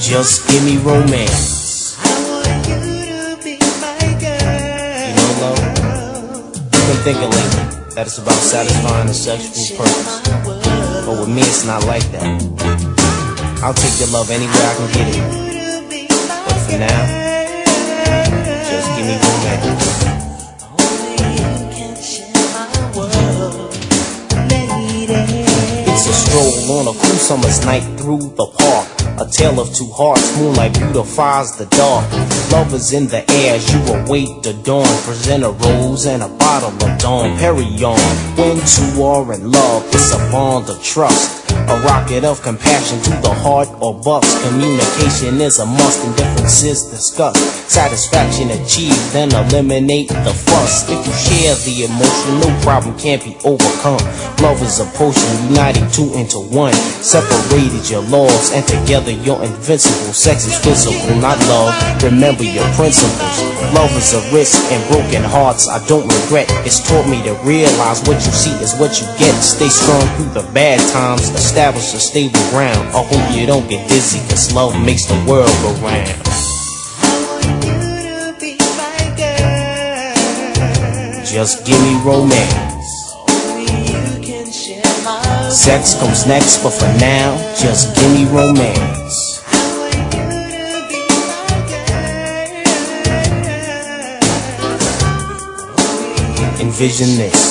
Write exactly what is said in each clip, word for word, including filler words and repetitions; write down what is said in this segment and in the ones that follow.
Just give me romance. I want you to be my girl. You know, love, I've been thinking lately that it's about satisfying a sexual purpose. But with me, it's not like that. I'll take your love anywhere I can get it. But for now, just give me romance. It's a stroll on a cool summer's night through the park. A tale of two hearts, moonlight beautifies the dark. Love is in the air as you await the dawn. Present a rose and a bottle of Dom Perignon. When two are in love, it's a bond of trust. A rocket of compassion to the heart or bucks. Communication is a must and differences discussed. Satisfaction achieved, then eliminate the fuss. If you share the emotion, no problem can't be overcome. Love is a potion, uniting two into one. Separated your laws and together you're invincible. Sex is physical, not love. Remember your principles. Love is a risk and broken hearts I don't regret. It's taught me to realize what you see is what you get. Stay strong through the bad times. Establish a stable ground. I hope you don't get dizzy, cause love makes the world go round. Just give me romance. Sex comes next, but for now, just give me romance. Envision this.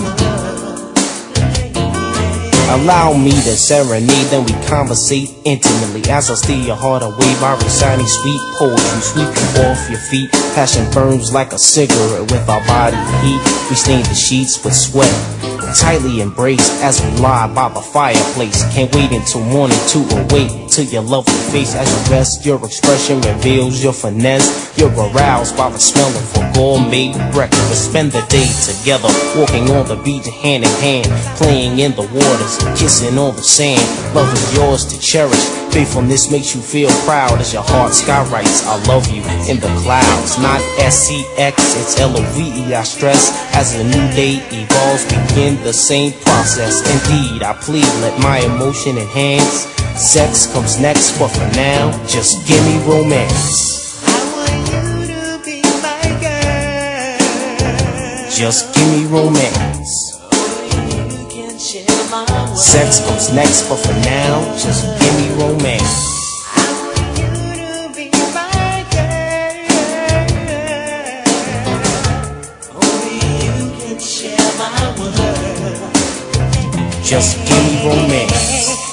Allow me to serenade, then we conversate intimately as I steal your heart away by reciting sweet poetry. Sweep you off your feet. Passion burns like a cigarette with our body heat. We stain the sheets with sweat. Tightly embraced as we lie by the fireplace. Can't wait until morning to awake to your lovely face as you rest. Your expression reveals your finesse. You're aroused by the smell of a gourmet breakfast. Spend the day together, walking on the beach hand in hand, playing in the waters, kissing on the sand. Love is yours to cherish. Faithfulness makes you feel proud as your heart skywrites I love you in the clouds. Not S C X, it's L O V E, I stress. As a new day evolves, begin the same process. Indeed, I plead, let my emotion enhance. Sex comes next, but for now, just give me romance. Just give me romance. Sex comes next, but for now, just give me romance. Just give me romance.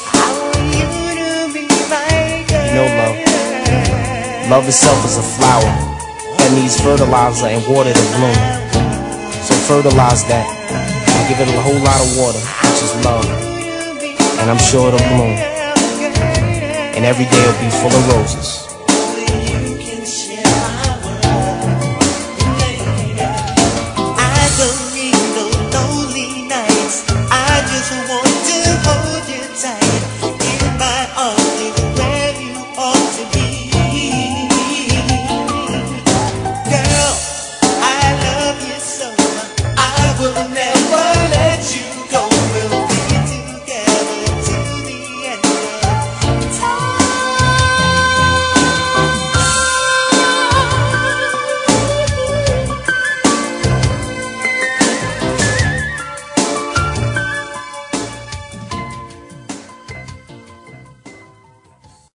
You know, love. Love itself is a flower that needs fertilizer and water to bloom. So fertilize that and give it a whole lot of water, which is love. And I'm sure it'll bloom. And every day it'll be full of roses.